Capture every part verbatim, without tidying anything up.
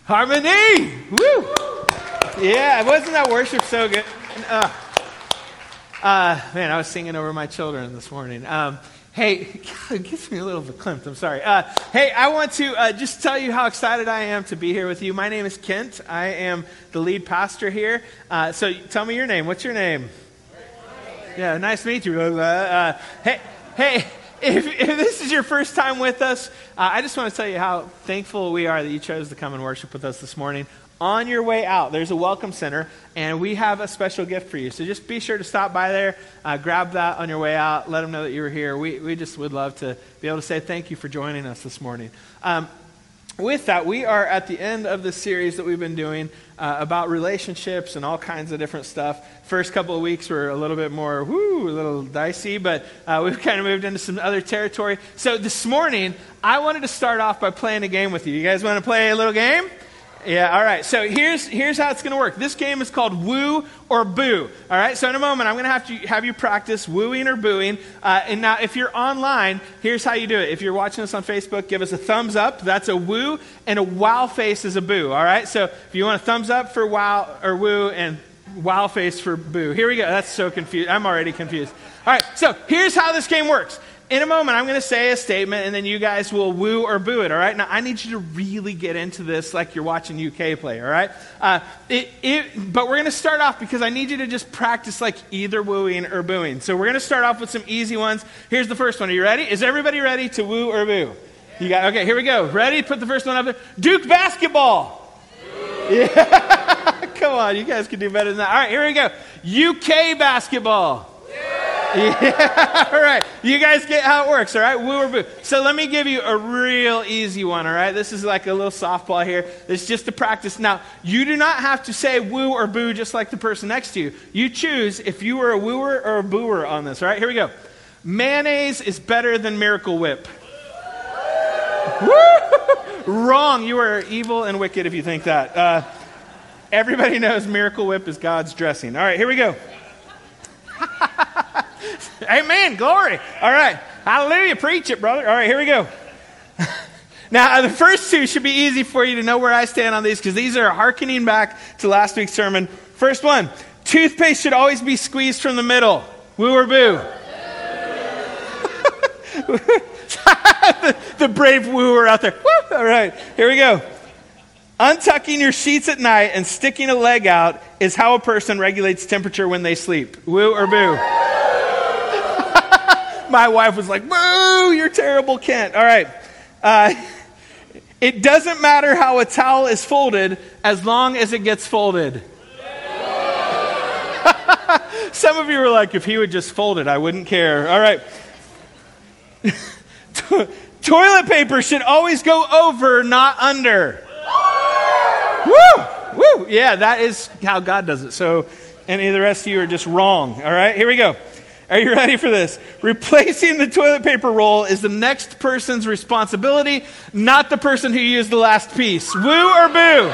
Harmony! Woo! Yeah, wasn't that worship so good? Uh, uh, man, I was singing over my children this morning. Um, hey, God, it gives me a little verklempt. I'm sorry. Uh, hey, I want to uh, just tell you how excited I am to be here with you. My name is Kent. I am the lead pastor here. Uh, so tell me your name. What's your name? Yeah, nice to meet you. Uh, uh, hey, hey. If, if this is your first time with us, uh, I just want to tell you how thankful we are that you chose to come and worship with us this morning. On your way out, there's a welcome center, and we have a special gift for you. So just be sure to stop by there, uh, grab that on your way out, let them know that you were here. We we just would love to be able to say thank you for joining us this morning. Um, with that, we are at the end of the series that we've been doing uh, about relationships and all kinds of different stuff. First couple of weeks were a little bit more, whoo, a little dicey, but uh, we've kind of moved into some other territory. So this morning, I wanted to start off by playing a game with you. You guys want to play a little game? Yeah, all right. So here's here's how it's going to work. This game is called Woo or Boo. All right. So in a moment, I'm going to have to have you practice wooing or booing. Uh, and now, if you're online, here's how you do it. If you're watching us on Facebook, give us a thumbs up. That's a woo, and a wow face is a boo. All right. So if you want a thumbs up for wow or woo, and wow face for boo. Here we go. That's so confused. I'm already confused. All right. So here's how this game works. In a moment, I'm going to say a statement, and then you guys will woo or boo it, all right? Now, I need you to really get into this like you're watching U K play, all right? Uh, it, it, but we're going to start off because I need you to just practice like either wooing or booing. So we're going to start off with some easy ones. Here's the first one. Are you ready? Is everybody ready to woo or boo? You got okay, here we go. Ready? Put the first one up there. Duke basketball. Yeah. Come on, you guys can do better than that. All right, here we go. U K basketball. Yeah, all right. You guys get how it works, all right? Woo or boo. So let me give you a real easy one, all right? This is like a little softball here. It's just to practice. Now, you do not have to say woo or boo just like the person next to you. You choose if you were a wooer or a booer on this, all right? Here we go. Mayonnaise is better than Miracle Whip. Woo! Wrong. You are evil and wicked if you think that. Uh, everybody knows Miracle Whip is God's dressing. All right, here we go. Amen. Glory. All right. Hallelujah. Preach it, brother. All right, here we go. Now, the first two should be easy for you to know where I stand on these because these are hearkening back to last week's sermon. First one, toothpaste should always be squeezed from the middle. Woo or boo? the, the brave wooer out there. Woo! All right, here we go. Untucking your sheets at night and sticking a leg out is how a person regulates temperature when they sleep. Woo or boo? My wife was like, boo, you're terrible, Kent. All right. Uh, it doesn't matter how a towel is folded as long as it gets folded. Some of you were like, if he would just fold it, I wouldn't care. All right. To- toilet paper should always go over, not under. Woo! Woo! Yeah, that is how God does it. So any of the rest of you are just wrong. All right, here we go. Are you ready for this? Replacing the toilet paper roll is the next person's responsibility, not the person who used the last piece. Woo or boo?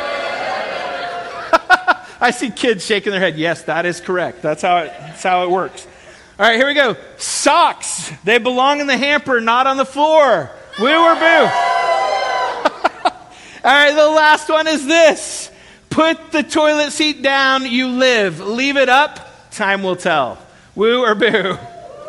I see kids shaking their head. Yes, that is correct. That's how it, that's how it works. All right, here we go. Socks. They belong in the hamper, not on the floor. Woo or boo? All right, the last one is this. Put the toilet seat down, you live. Leave it up, time will tell. Woo or boo?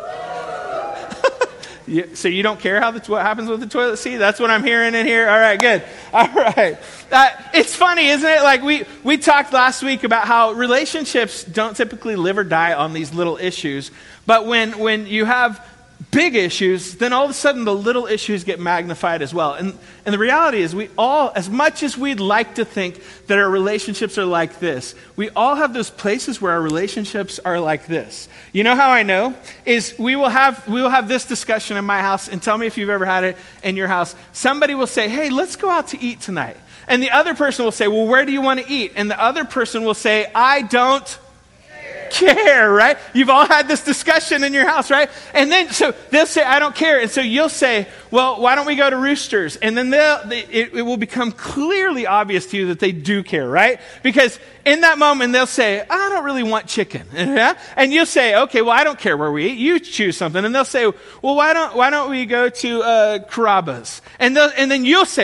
So you don't care how the, what happens with the toilet seat? That's what I'm hearing in here. All right, good. All right. Uh, it's funny, isn't it? Like we, we talked last week about how relationships don't typically live or die on these little issues. But when, when you have big issues, then all of a sudden the little issues get magnified as well. And and the reality is we all, as much as we'd like to think that our relationships are like this, we all have those places where our relationships are like this. You know how I know? Is we will have we will have this discussion in my house, and tell me if you've ever had it in your house. Somebody will say, hey, let's go out to eat tonight. And the other person will say, well, where do you want to eat? And the other person will say, I don't care, right? You've all had this discussion in your house, right? And then, so they'll say, I don't care. And so you'll say, well, why don't we go to Roosters? And then they'll, they, it, it will become clearly obvious to you that they do care, right? Because in that moment, they'll say, I don't really want chicken. Yeah? And you'll say, okay, well, I don't care where we eat. You choose something. And they'll say, well, why don't, why don't we go to uh, Carrabba's? And, and then you'll say, well,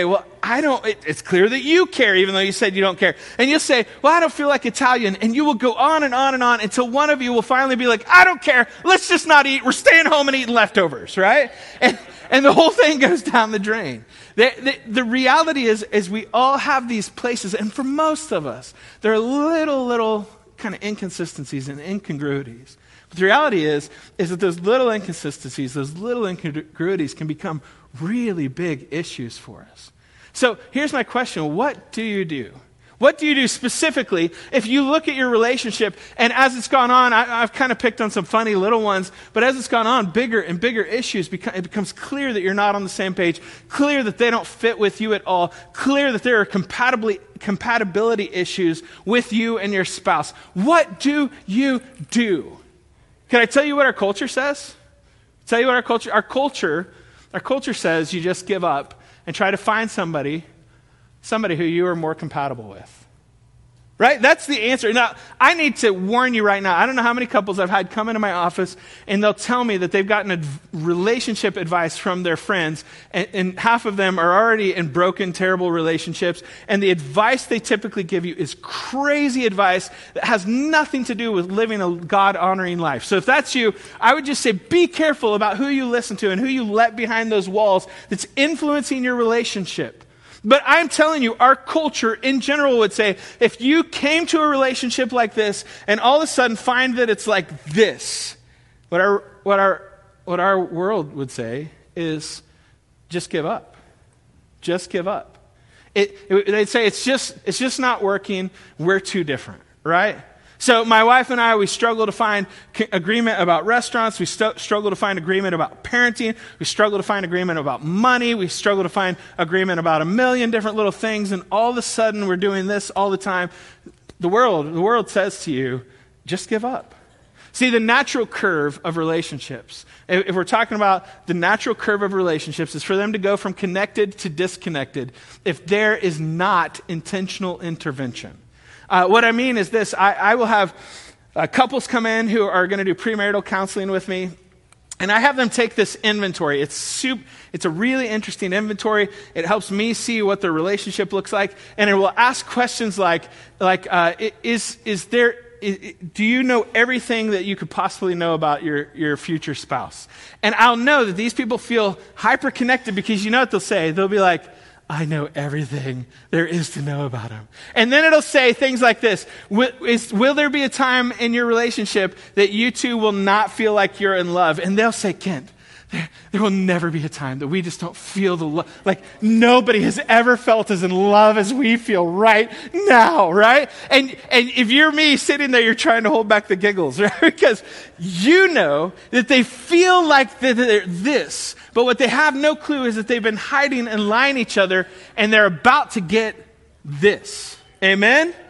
I don't, it, it's clear that you care, even though you said you don't care. And you'll say, well, I don't feel like Italian. And you will go on and on and on until one of you will finally be like, I don't care. Let's just not eat. We're staying home and eating leftovers, right? And, and the whole thing goes down the drain. The, the, the reality is, is we all have these places. And for most of us, there are little, little kind of inconsistencies and incongruities. But the reality is, is that those little inconsistencies, those little incongruities can become really big issues for us. So here's my question. What do you do? What do you do specifically if you look at your relationship and as it's gone on, I, I've kind of picked on some funny little ones, but as it's gone on, bigger and bigger issues, become, it becomes clear that you're not on the same page, clear that they don't fit with you at all, clear that there are compatibility, compatibility issues with you and your spouse. What do you do? Can I tell you what our culture says? Tell you what our culture, our culture, our culture says you just give up and try to find somebody, somebody who you are more compatible with. Right? That's the answer. Now, I need to warn you right now. I don't know how many couples I've had come into my office and they'll tell me that they've gotten adv- relationship advice from their friends, and, and half of them are already in broken, terrible relationships, and the advice they typically give you is crazy advice that has nothing to do with living a God-honoring life. So if that's you, I would just say be careful about who you listen to and who you let behind those walls that's influencing your relationship. But I'm telling you, our culture in general would say, if you came to a relationship like this and all of a sudden find that it's like this, what our what our what our world would say is, just give up. Just give up. It, it, they'd say it's just it's just not working. We're too different, right? So my wife and I, we struggle to find c- agreement about restaurants. We st- struggle to find agreement about parenting. We struggle to find agreement about money. We struggle to find agreement about a million different little things. And all of a sudden, we're doing this all the time. The world, the world says to you, just give up. See, the natural curve of relationships, if, if we're talking about the natural curve of relationships, is for them to go from connected to disconnected if there is not intentional intervention. Uh, what I mean is this, I, I will have uh, couples come in who are going to do premarital counseling with me, and I have them take this inventory. It's soup, it's a really interesting inventory. It helps me see what their relationship looks like, and it will ask questions like, like uh, is, is there, is, do you know everything that you could possibly know about your, your future spouse? And I'll know that these people feel hyper-connected because you know what they'll say? They'll be like, I know everything there is to know about him. And then it'll say things like this. Will, is, will there be a time in your relationship that you two will not feel like you're in love? And they'll say, Kent, there, there will never be a time that we just don't feel the love. Like nobody has ever felt as in love as we feel right now, right? And, and if you're me sitting there, you're trying to hold back the giggles, right? Because you know that they feel like they're this. But what they have no clue is that they've been hiding and lying to each other, and they're about to get this. Amen? Amen?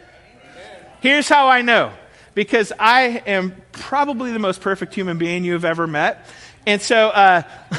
Here's how I know. Because I am probably the most perfect human being you have ever met. And so, uh,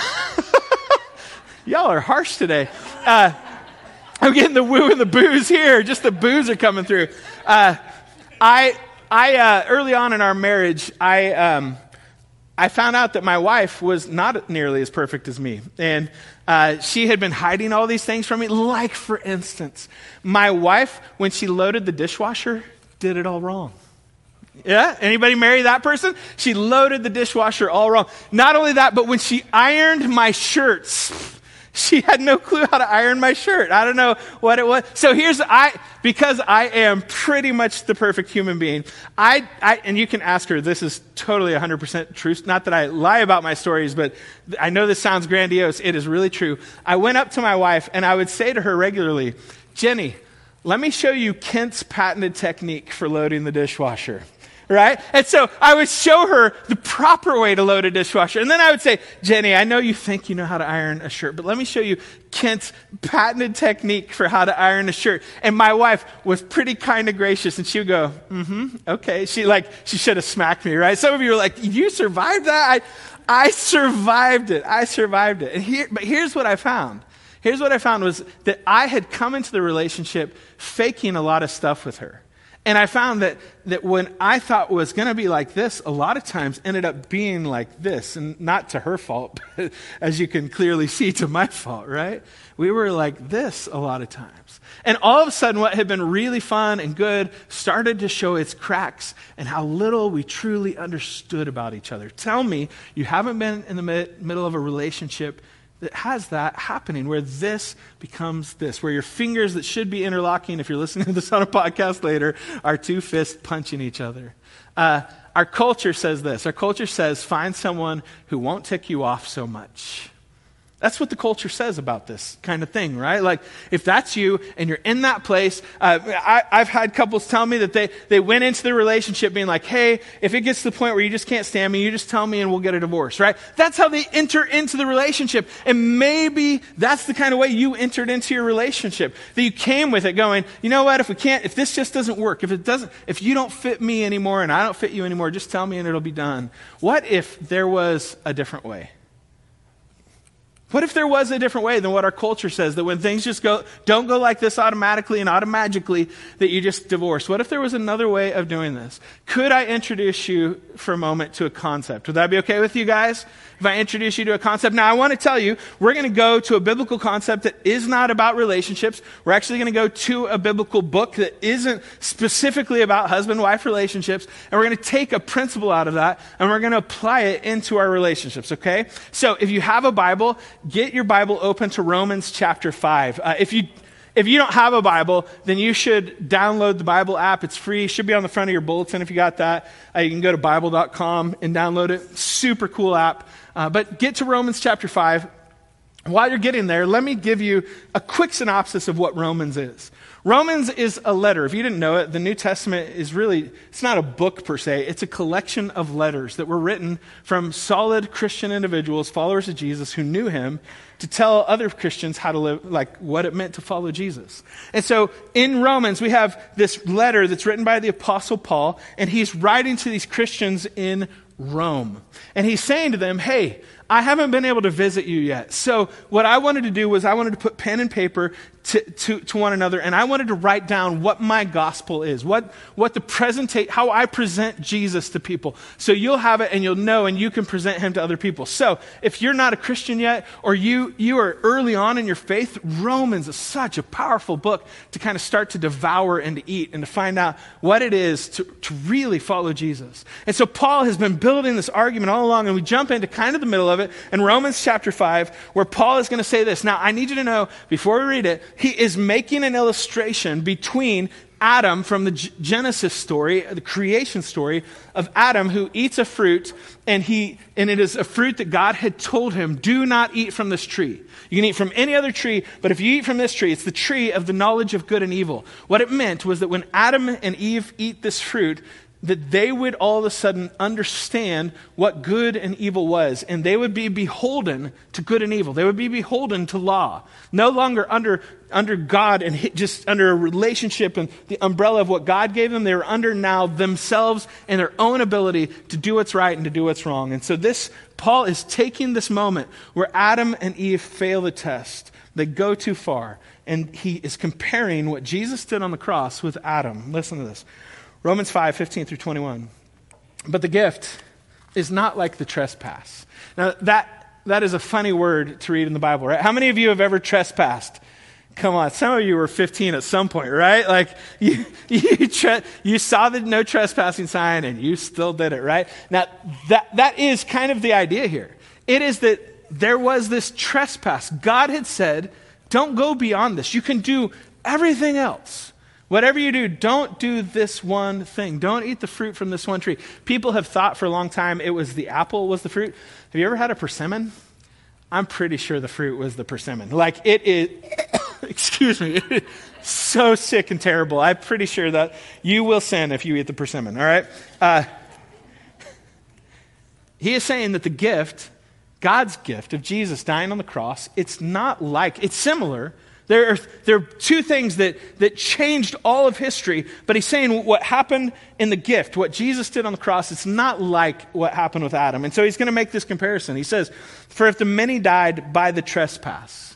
y'all are harsh today. Uh, I'm getting the woo and the booze here. Just the booze are coming through. Uh, I, I uh, early on in our marriage, I... Um, I found out that my wife was not nearly as perfect as me. And uh, she had been hiding all these things from me. Like, for instance, my wife, when she loaded the dishwasher, did it all wrong. Yeah? Anybody marry that person? She loaded the dishwasher all wrong. Not only that, but when she ironed my shirts, she had no clue how to iron my shirt. I don't know what it was. So here's, I, because I am pretty much the perfect human being, I, I, and you can ask her, this is totally one hundred percent true. Not that I lie about my stories, but I know this sounds grandiose. It is really true. I went up to my wife and I would say to her regularly, Jenny, let me show you Kent's patented technique for loading the dishwasher. Right? And so I would show her the proper way to load a dishwasher. And then I would say, Jenny, I know you think you know how to iron a shirt, but let me show you Kent's patented technique for how to iron a shirt. And my wife was pretty kind of gracious, and she would go, mm-hmm, okay. She like, she should have smacked me, right? Some of you are like, you survived that? I, I survived it. I survived it. And here, but here's what I found. Here's what I found was that I had come into the relationship faking a lot of stuff with her. And I found that, that when I thought was going to be like this, a lot of times ended up being like this. And not to her fault, but as you can clearly see, to my fault, right? We were like this a lot of times. And all of a sudden, what had been really fun and good started to show its cracks and how little we truly understood about each other. Tell me, you haven't been in the mid- middle of a relationship that has that happening, where this becomes this, where your fingers that should be interlocking, if you're listening to this on a podcast later, are two fists punching each other. Uh, our culture says this. Our culture says, find someone who won't tick you off so much. That's what the culture says about this kind of thing, right? Like, if that's you and you're in that place, uh, I, I've had couples tell me that they, they went into the relationship being like, hey, if it gets to the point where you just can't stand me, you just tell me and we'll get a divorce, right? That's how they enter into the relationship. And maybe that's the kind of way you entered into your relationship, that you came with it going, you know what, if we can't, if this just doesn't work, if it doesn't, if you don't fit me anymore and I don't fit you anymore, just tell me and it'll be done. What if there was a different way? What if there was a different way than what our culture says, that when things just go, don't go like this automatically and automatically, that you just divorce? What if there was another way of doing this? Could I introduce you for a moment to a concept? Would that be okay with you guys? If I introduce you to a concept? Now, I want to tell you, we're going to go to a biblical concept that is not about relationships. We're actually going to go to a biblical book that isn't specifically about husband-wife relationships, and we're going to take a principle out of that, and we're going to apply it into our relationships, okay? So, if you have a Bible, get your Bible open to Romans chapter five. Uh, if you if you don't have a Bible, then you should download the Bible app. It's free. It should be on the front of your bulletin if you got that. Uh, you can go to bible dot com and download it. Super cool app. Uh, but get to Romans chapter five. While you're getting there, let me give you a quick synopsis of what Romans is. Romans is a letter. If you didn't know it, the New Testament is really, it's not a book per se. It's a collection of letters that were written from solid Christian individuals, followers of Jesus, who knew him, to tell other Christians how to live, like what it meant to follow Jesus. And so in Romans, we have this letter that's written by the Apostle Paul, and he's writing to these Christians in Rome. And he's saying to them, hey, I haven't been able to visit you yet. So what I wanted to do was I wanted to put pen and paper to, to, to one another, and I wanted to write down what my gospel is, what, what the presentate, how I present Jesus to people. So you'll have it and you'll know, and you can present him to other people. So if you're not a Christian yet, or you, you are early on in your faith, Romans is such a powerful book to kind of start to devour and to eat and to find out what it is to, to really follow Jesus. And so Paul has been building this argument all along, and we jump into kind of the middle of it in Romans chapter five, where Paul is going to say this. Now, I need you to know, before we read it, he is making an illustration between Adam from the Genesis story, the creation story of Adam, who eats a fruit, and he and it is a fruit that God had told him, do not eat from this tree. You can eat from any other tree, but if you eat from this tree, it's the tree of the knowledge of good and evil. What it meant was that when Adam and Eve eat this fruit, that they would all of a sudden understand what good and evil was, and they would be beholden to good and evil. They would be beholden to law, no longer under under God and just under a relationship and the umbrella of what God gave them. They were under now themselves and their own ability to do what's right and to do what's wrong. And so this, Paul is taking this moment where Adam and Eve fail the test. They go too far, and he is comparing what Jesus did on the cross with Adam. Listen to this. Romans five, fifteen through twenty-one. But the gift is not like the trespass. Now, that that is a funny word to read in the Bible, right? How many of you have ever trespassed? Come on, some of you were fifteen at some point, right? Like, you you, tre- you saw the no trespassing sign and you still did it, right? Now, that that is kind of the idea here. It is that there was this trespass. God had said, don't go beyond this. You can do everything else. Whatever you do, don't do this one thing. Don't eat the fruit from this one tree. People have thought for a long time it was the apple was the fruit. Have you ever had a persimmon? I'm pretty sure the fruit was the persimmon. Like, it is, excuse me, so sick and terrible. I'm pretty sure that you will sin if you eat the persimmon, all right? Uh, he is saying that the gift, God's gift of Jesus dying on the cross, it's not like, it's similar. There are, there are two things that, that changed all of history, but he's saying what happened in the gift, what Jesus did on the cross, it's not like what happened with Adam. And so he's going to make this comparison. He says, for if the many died by the trespass.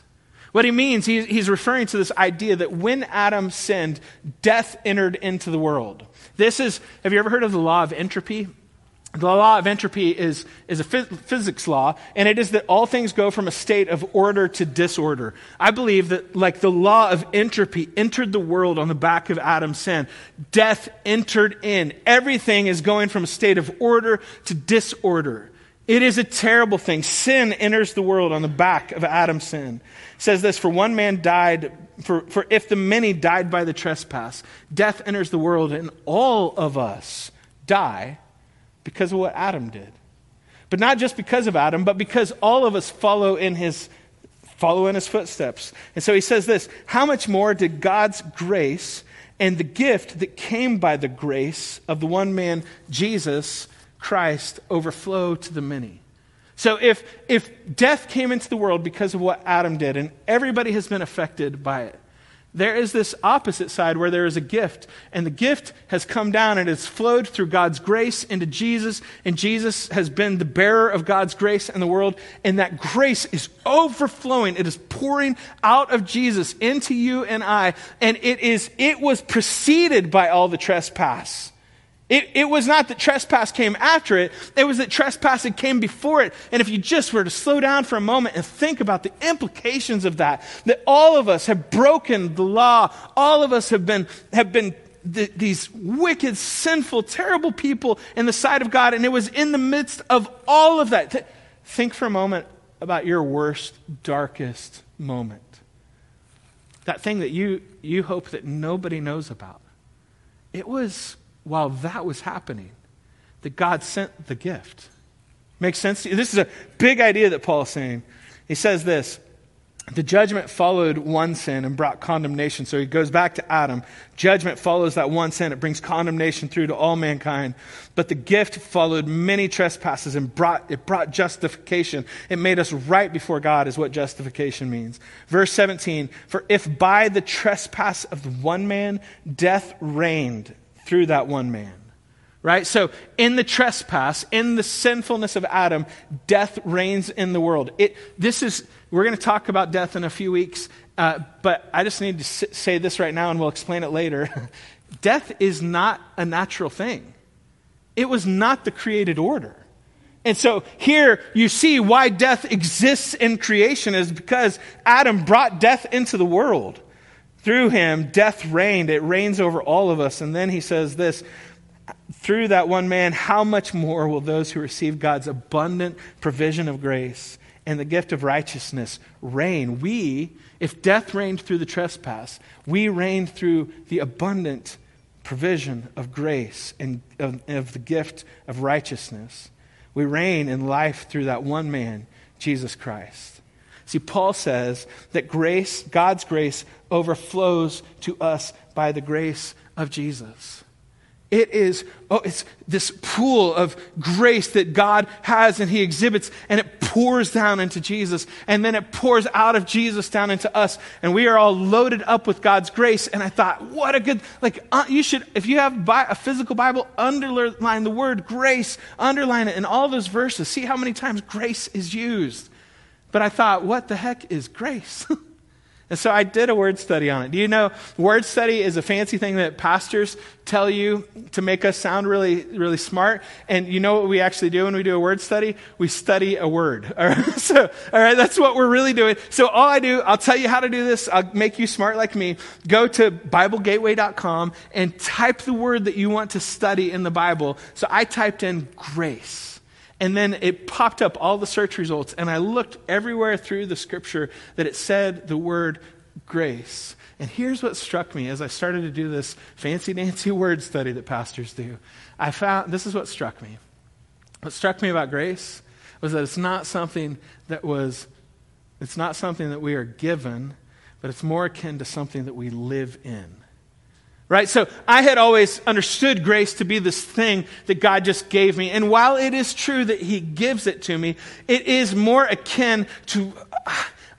What he means, he, he's referring to this idea that when Adam sinned, death entered into the world. This is, have you ever heard of the law of entropy? The law of entropy is, is a phys- physics law, and it is that all things go from a state of order to disorder. I believe that like the law of entropy entered the world on the back of Adam's sin. Death entered in. Everything is going from a state of order to disorder. It is a terrible thing. Sin enters the world on the back of Adam's sin. It says this, for one man died, for, for if the many died by the trespass, death enters the world and all of us die because of what Adam did. But not just because of Adam, but because all of us follow in his follow in his footsteps. And so he says this, how much more did God's grace and the gift that came by the grace of the one man, Jesus Christ, overflow to the many? So if if death came into the world because of what Adam did, and everybody has been affected by it, there is this opposite side where there is a gift, and the gift has come down and it's flowed through God's grace into Jesus, and Jesus has been the bearer of God's grace in the world, and that grace is overflowing. It is pouring out of Jesus into you and I, and it is it was preceded by all the trespass. It, it was not that trespass came after it. It was that trespass had came before it. And if you just were to slow down for a moment and think about the implications of that, that all of us have broken the law. All of us have been, have been th- these wicked, sinful, terrible people in the sight of God. And it was in the midst of all of that. Th- think for a moment about your worst, darkest moment. That thing that you, you hope that nobody knows about. It was while that was happening that God sent the gift. Makes sense to you? This is a big idea that Paul is saying. He says this, the judgment followed one sin and brought condemnation. So he goes back to Adam. Judgment follows that one sin. It brings condemnation through to all mankind. But the gift followed many trespasses and brought it brought justification. It made us right before God is what justification means. Verse seventeen, for if by the trespass of the one man death reigned through that one man. Right? So in the trespass, in the sinfulness of Adam, death reigns in the world. It. This is, we're going to talk about death in a few weeks, uh, but I just need to say this right now and we'll explain it later. Death is not a natural thing. It was not the created order. And so here you see why death exists in creation is because Adam brought death into the world. Through him, death reigned. It reigns over all of us. And then he says this, through that one man, how much more will those who receive God's abundant provision of grace and the gift of righteousness reign? We, if death reigned through the trespass, we reigned through the abundant provision of grace and of, of the gift of righteousness. We reign in life through that one man, Jesus Christ. See, Paul says that grace, God's grace, overflows to us by the grace of Jesus. It is, oh, it's this pool of grace that God has and he exhibits, and it pours down into Jesus, and then it pours out of Jesus down into us, and we are all loaded up with God's grace. And I thought, what a good, like, uh, you should, if you have a physical Bible, underline the word grace, underline it in all those verses. See how many times grace is used. But I thought, what the heck is grace? And so I did a word study on it. Do you know word study is a fancy thing that pastors tell you to make us sound really, really smart? And you know what we actually do when we do a word study? We study a word. All right? So, all right, that's what we're really doing. So all I do, I'll tell you how to do this. I'll make you smart like me. Go to Bible Gateway dot com and type the word that you want to study in the Bible. So I typed in grace. And then it popped up all the search results, and I looked everywhere through the scripture that it said the word grace. And here's what struck me as I started to do this fancy-dancy word study that pastors do. I found, this is what struck me. What struck me about grace was that it's not something that was, it's not something that we are given, but it's more akin to something that we live in. Right? So I had always understood grace to be this thing that God just gave me. And while it is true that he gives it to me, it is more akin to,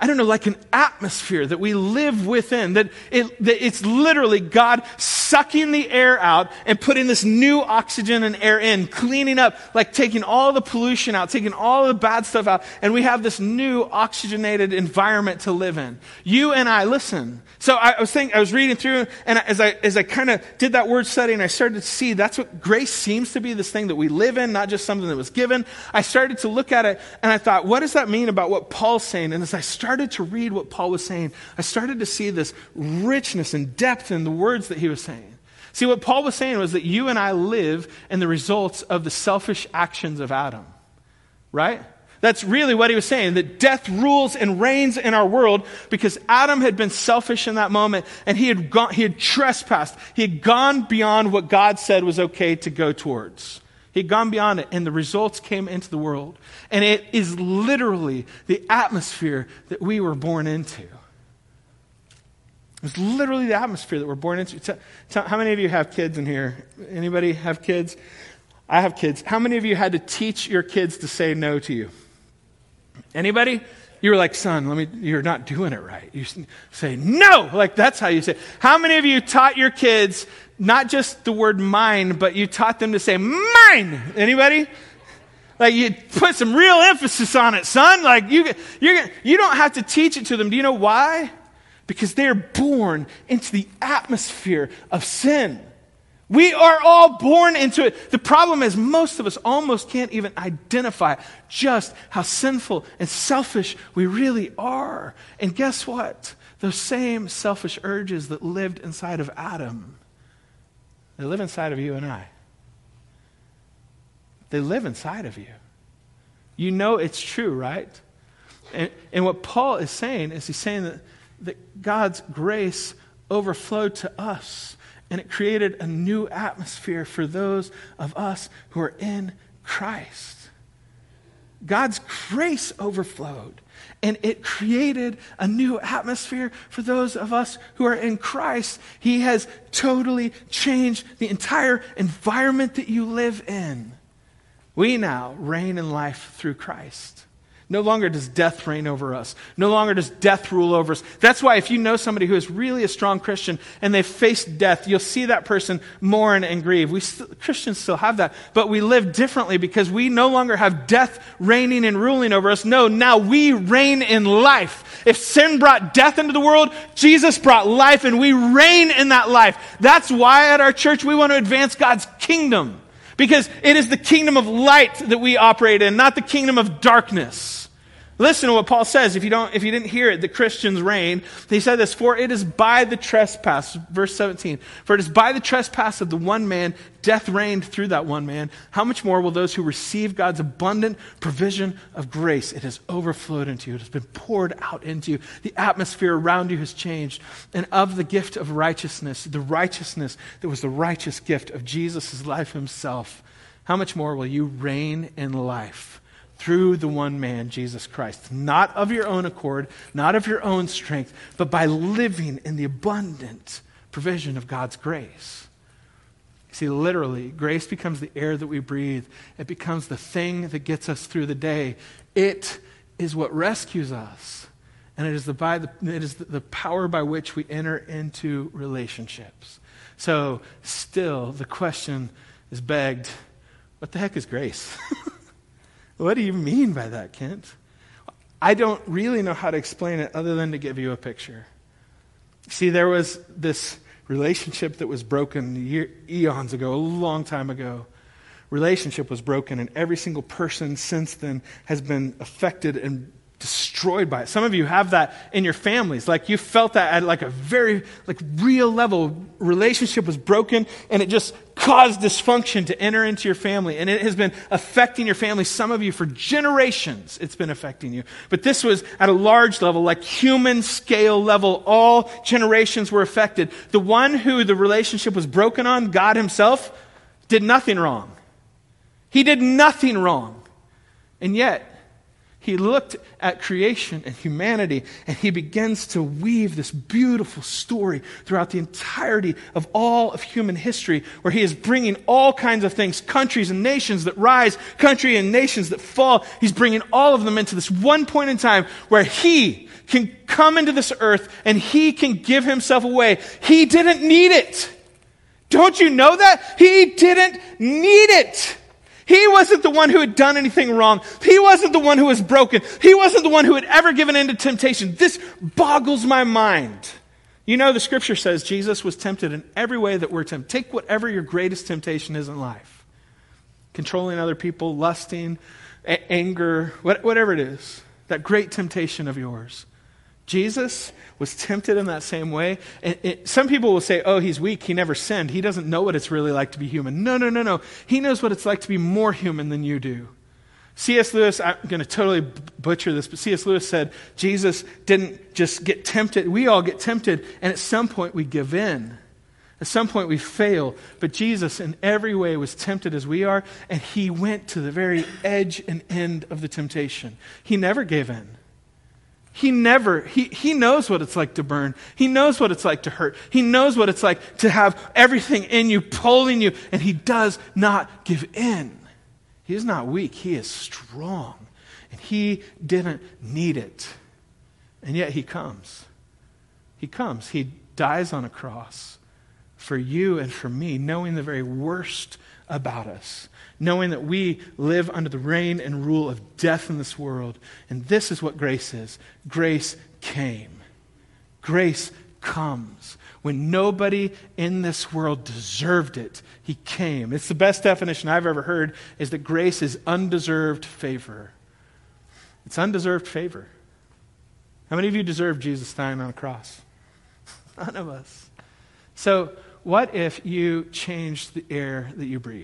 I don't know, like an atmosphere that we live within, that, it, that it's literally God sucking the air out and putting this new oxygen and air in, cleaning up, like taking all the pollution out, taking all the bad stuff out, and we have this new oxygenated environment to live in. You and I, listen. So I was thinking, I was reading through, and as I as I kind of did that word study, and I started to see that's what grace seems to be, this thing that we live in, not just something that was given. I started to look at it, and I thought, what does that mean about what Paul's saying? And as I started to read what Paul was saying, I started to see this richness and depth in the words that he was saying. See, what Paul was saying was that you and I live in the results of the selfish actions of Adam, right? That's really what he was saying, that death rules and reigns in our world because Adam had been selfish in that moment, and he had gone, he had trespassed. He had gone beyond what God said was okay to go towards. He had gone beyond it, and the results came into the world. And it is literally the atmosphere that we were born into. It's literally the atmosphere that we're born into. Tell, tell, how many of you have kids in here? Anybody have kids? I have kids. How many of you had to teach your kids to say no to you? Anybody? You were like, son, let me, you're not doing it right. You say, no! Like, that's how you say it. How many of you taught your kids not just the word mine, but you taught them to say mine? Anybody? Like, you put some real emphasis on it, son. Like, you, you, you don't have to teach it to them. Do you know why? Because they're born into the atmosphere of sin. We are all born into it. The problem is most of us almost can't even identify just how sinful and selfish we really are. And guess what? Those same selfish urges that lived inside of Adam, they live inside of you and I. They live inside of you. You know it's true, right? And, and what Paul is saying is he's saying that, that God's grace overflowed to us. And it created a new atmosphere for those of us who are in Christ. God's grace overflowed. And it created a new atmosphere for those of us who are in Christ. He has totally changed the entire environment that you live in. We now reign in life through Christ. No longer does death reign over us. No longer does death rule over us. That's why if you know somebody who is really a strong Christian and they've faced death, you'll see that person mourn and grieve. We st- Christians still have that, but we live differently because we no longer have death reigning and ruling over us. No, now we reign in life. If sin brought death into the world, Jesus brought life, and we reign in that life. That's why at our church we want to advance God's kingdom, because it is the kingdom of light that we operate in, not the kingdom of darkness. Listen to what Paul says. If you don't, if you didn't hear it, the Christians reign. He said this, for it is by the trespass, verse seventeen, for it is by the trespass of the one man, death reigned through that one man. How much more will those who receive God's abundant provision of grace? It has overflowed into you. It has been poured out into you. The atmosphere around you has changed. And of the gift of righteousness, the righteousness that was the righteous gift of Jesus' life himself, how much more will you reign in life through the one man, Jesus Christ? Not of your own accord, not of your own strength, but by living in the abundant provision of God's grace. See, literally, grace becomes the air that we breathe. It becomes the thing that gets us through the day. It is what rescues us. And it is the, by the, it is the, the power by which we enter into relationships. So, still, the question is begged, what the heck is grace? What do you mean by that, Kent? I don't really know how to explain it other than to give you a picture. See, there was this relationship that was broken year, eons ago, a long time ago. Relationship was broken, and every single person since then has been affected and destroyed by it. Some of you have that in your families. Like, you felt that at like a very like real level. Relationship was broken, and it just caused dysfunction to enter into your family. And it has been affecting your family. Some of you for generations, it's been affecting you. But this was at a large level, like human scale level. All generations were affected. The one who the relationship was broken on, God himself, did nothing wrong. He did nothing wrong. And yet, he looked at creation and humanity, and he begins to weave this beautiful story throughout the entirety of all of human history, where he is bringing all kinds of things, countries and nations that rise, country and nations that fall. He's bringing all of them into this one point in time where he can come into this earth and he can give himself away. He didn't need it. Don't you know that? He didn't need it. He wasn't the one who had done anything wrong. He wasn't the one who was broken. He wasn't the one who had ever given in to temptation. This boggles my mind. You know, the scripture says Jesus was tempted in every way that we're tempted. Take whatever your greatest temptation is in life. Controlling other people, lusting, a- anger, what, whatever it is. That great temptation of yours. Jesus was tempted in that same way. And it, some people will say, oh, he's weak. He never sinned. He doesn't know what it's really like to be human. No, no, no, no. He knows what it's like to be more human than you do. C S Lewis, I'm going to totally butcher this, but C S Lewis said Jesus didn't just get tempted. We all get tempted, and at some point we give in. At some point we fail. But Jesus in every way was tempted as we are, and he went to the very edge and end of the temptation. He never gave in. He never, he, he knows what it's like to burn. He knows what it's like to hurt. He knows what it's like to have everything in you, pulling you, and he does not give in. He is not weak. He is strong. And he didn't need it. And yet he comes. He comes. He dies on a cross for you and for me, knowing the very worst about us, knowing that we live under the reign and rule of death in this world. And this is what grace is. Grace came. Grace comes. When nobody in this world deserved it, he came. It's the best definition I've ever heard, is that grace is undeserved favor. It's undeserved favor. How many of you deserve Jesus dying on a cross? None of us. So what if you changed the air that you breathed?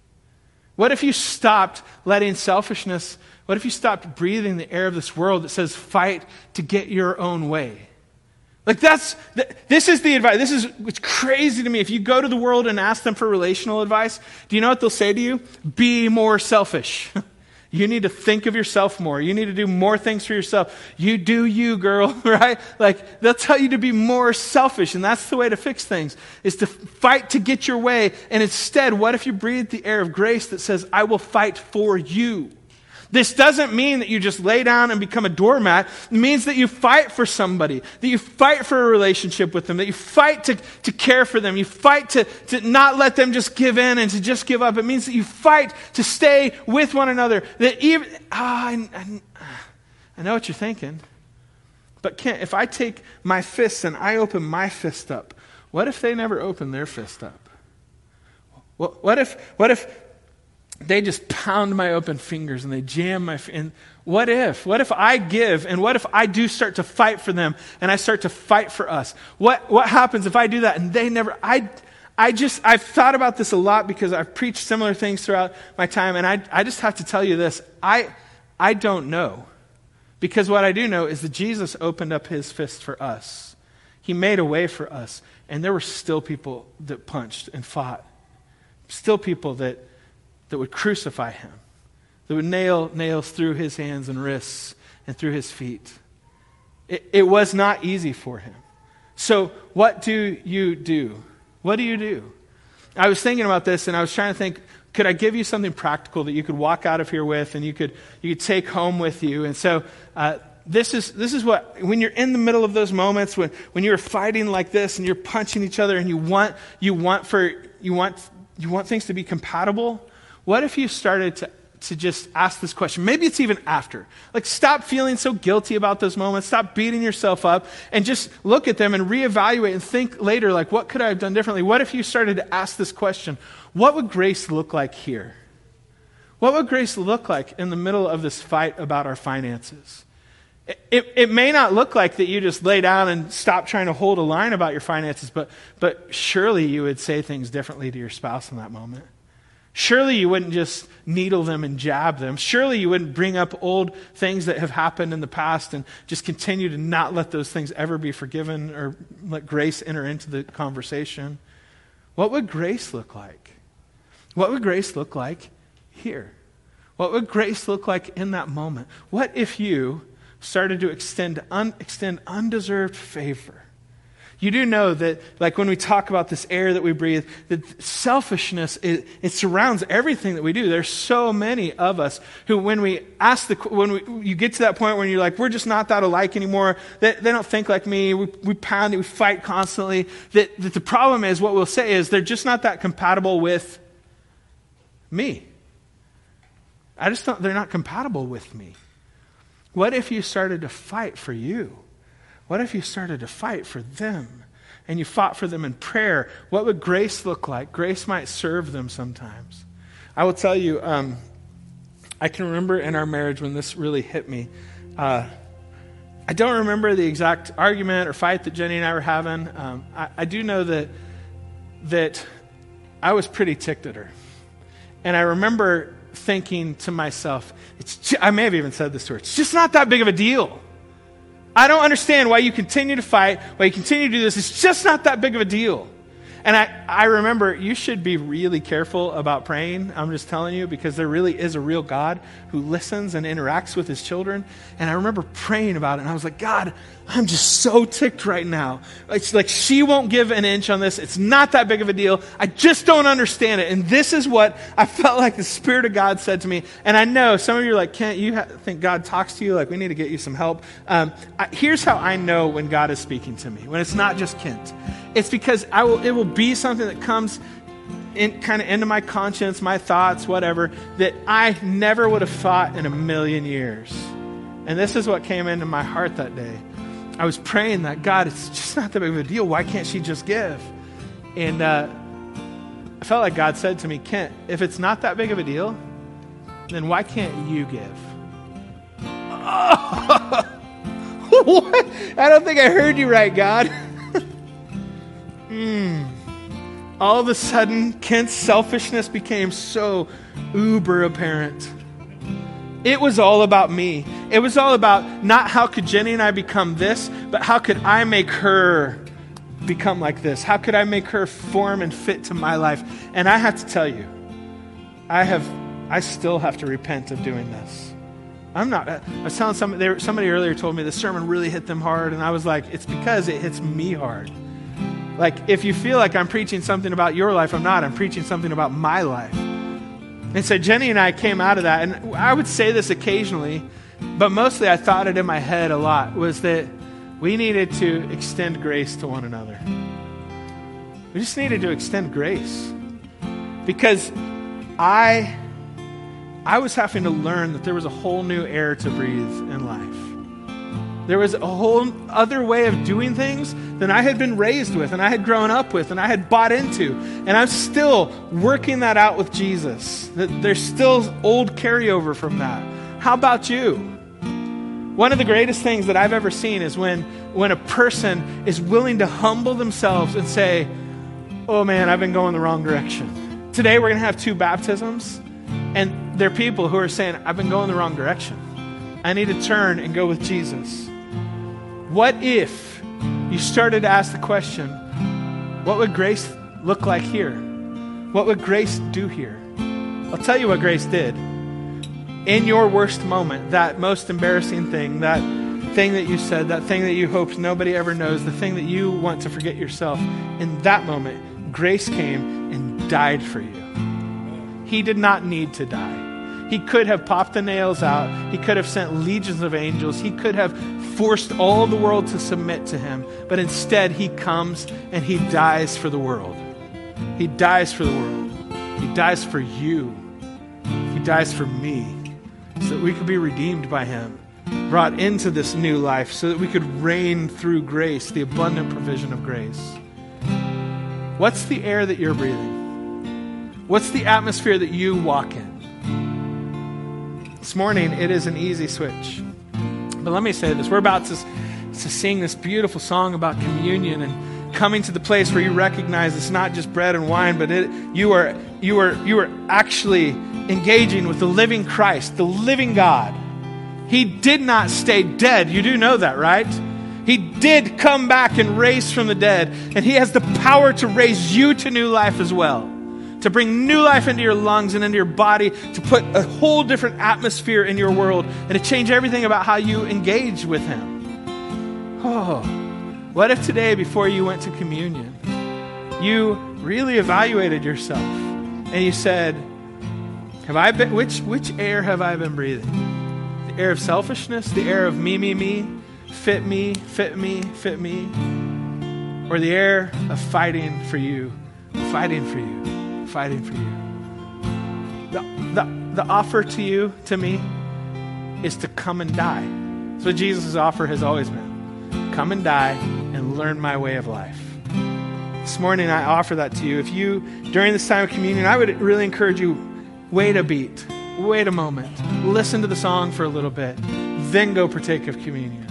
What if you stopped letting selfishness, what if you stopped breathing the air of this world that says fight to get your own way? Like that's, this is the advice. This is, it's crazy to me. If you go to the world and ask them for relational advice, do you know what they'll say to you? Be more selfish. You need to think of yourself more. You need to do more things for yourself. You do you, girl, right? Like they'll tell you to be more selfish, and that's the way to fix things, is to fight to get your way. And instead, what if you breathe the air of grace that says, I will fight for you? This doesn't mean that you just lay down and become a doormat. It means that you fight for somebody, that you fight for a relationship with them, that you fight to, to care for them, you fight to, to not let them just give in and to just give up. It means that you fight to stay with one another. That even, ah, I, I, I know what you're thinking, but Kent, if I take my fists and I open my fist up, what if they never open their fist up? What, what if, what if, they just pound my open fingers and they jam my... And what if? What if I give, and what if I do start to fight for them and I start to fight for us? What what happens if I do that and they never... I I just... I've thought about this a lot because I've preached similar things throughout my time, and I I just have to tell you this. I I don't know. Because what I do know is that Jesus opened up his fist for us. He made a way for us. And there were still people that punched and fought. Still people that... that would crucify him, that would nail nails through his hands and wrists and through his feet. It, it was not easy for him. So what do you do? What do you do? I was thinking about this, and I was trying to think, could I give you something practical that you could walk out of here with and you could you could take home with you? And so uh, this is this is what, when you're in the middle of those moments, when, when you're fighting like this and you're punching each other and you want you want for you want you want things to be compatible. What if you started to, to just ask this question? Maybe it's even after. Like, stop feeling so guilty about those moments. Stop beating yourself up and just look at them and reevaluate and think later, like, what could I have done differently? What if you started to ask this question? What would grace look like here? What would grace look like in the middle of this fight about our finances? It, it, it may not look like that you just lay down and stop trying to hold a line about your finances, but, but surely you would say things differently to your spouse in that moment. Surely you wouldn't just needle them and jab them. Surely you wouldn't bring up old things that have happened in the past and just continue to not let those things ever be forgiven or let grace enter into the conversation. What would grace look like? What would grace look like here? What would grace look like in that moment? What if you started to extend un, extend undeserved favor? You do know that, like when we talk about this air that we breathe, that selfishness, it, it surrounds everything that we do. There's so many of us who, when we ask the, when we, you get to that point when you're like, we're just not that alike anymore, that they don't think like me, we, we pound it, we fight constantly, that, that the problem is, what we'll say is, they're just not that compatible with me. I just don't, they're not compatible with me. What if you started to fight for you? What if you started to fight for them and you fought for them in prayer? What would grace look like? Grace might serve them sometimes. I will tell you, um, I can remember in our marriage when this really hit me. Uh, I don't remember the exact argument or fight that Jenny and I were having. Um, I, I do know that that I was pretty ticked at her. And I remember thinking to myself, it's ju- I may have even said this to her, it's just not that big of a deal. I don't understand why you continue to fight, why you continue to do this. It's just not that big of a deal. And I, I remember, you should be really careful about praying. I'm just telling you, because there really is a real God who listens and interacts with his children. And I remember praying about it, and I was like, God, I'm just so ticked right now. It's like she won't give an inch on this. It's not that big of a deal. I just don't understand it. And this is what I felt like the Spirit of God said to me. And I know some of you are like, Kent, you ha- think God talks to you? Like, we need to get you some help. Um, I, here's how I know when God is speaking to me, when it's not just Kent. It's because I will. It will be something that comes in, kind of into my conscience, my thoughts, whatever, that I never would have thought in a million years. And this is what came into my heart that day. I was praying that, God, it's just not that big of a deal. Why can't she just give? And uh, I felt like God said to me, Kent, if it's not that big of a deal, then why can't you give? Oh, what? I don't think I heard you right, God. Mm. All of a sudden, Kent's selfishness became so uber apparent. It was all about me. It was all about not how could Jenny and I become this, but how could I make her become like this? How could I make her form and fit to my life? And I have to tell you, I have, I still have to repent of doing this. I'm not, I was telling somebody, they, somebody earlier told me the sermon really hit them hard, and I was like, it's because it hits me hard. Like, if you feel like I'm preaching something about your life, I'm not. I'm preaching something about my life. And so Jenny and I came out of that, and I would say this occasionally, but mostly I thought it in my head a lot, was that we needed to extend grace to one another. We just needed to extend grace. Because I, I was having to learn that there was a whole new air to breathe in life. There was a whole other way of doing things than I had been raised with and I had grown up with and I had bought into. And I'm still working that out with Jesus. That there's still old carryover from that. How about you? One of the greatest things that I've ever seen is when, when a person is willing to humble themselves and say, oh man, I've been going the wrong direction. Today we're going to have two baptisms. And there are people who are saying, I've been going the wrong direction. I need to turn and go with Jesus. What if you started to ask the question, what would grace look like here? What would grace do here? I'll tell you what grace did. In your worst moment, that most embarrassing thing, that thing that you said, that thing that you hoped nobody ever knows, the thing that you want to forget yourself, in that moment, grace came and died for you. He did not need to die. He could have popped the nails out. He could have sent legions of angels. He could have forced all the world to submit to him. But instead, he comes and he dies for the world. He dies for the world. He dies for you. He dies for me so that we could be redeemed by him, brought into this new life so that we could reign through grace, the abundant provision of grace. What's the air that you're breathing? What's the atmosphere that you walk in? This morning, it is an easy switch. But let me say this. We're about to, to sing this beautiful song about communion and coming to the place where you recognize it's not just bread and wine, but it, you are you are you are actually engaging with the living Christ, the living God. He did not stay dead. You do know that, right? He did come back and raise from the dead, and he has the power to raise you to new life as well. To bring new life into your lungs and into your body, to put a whole different atmosphere in your world, and to change everything about how you engage with him. Oh, What if today, before you went to communion, you really evaluated yourself and you said, have I been, which, which air have I been breathing? The air of selfishness, the air of me, me, me, fit me, fit me, fit me, or the air of fighting for you, fighting for you, fighting for you. The, the, the offer to you, to me, is to come and die. That's what Jesus' offer has always been. Come and die and learn my way of life. This morning I offer that to you. If you, during this time of communion, I would really encourage you, wait a beat, wait a moment, listen to the song for a little bit, then go partake of communion.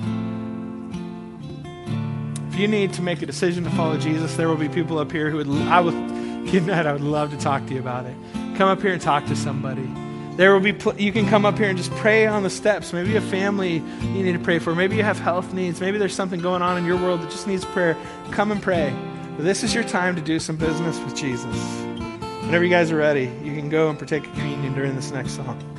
If you need to make a decision to follow Jesus, there will be people up here who would, I would, you know, I would love to talk to you about it. Come up here and talk to somebody. There will be, you can come up here and just pray on the steps. Maybe a family you need to pray for. Maybe you have health needs. Maybe there's something going on in your world that just needs prayer. Come and pray. But this is your time to do some business with Jesus. Whenever you guys are ready, you can go and partake of communion during this next song.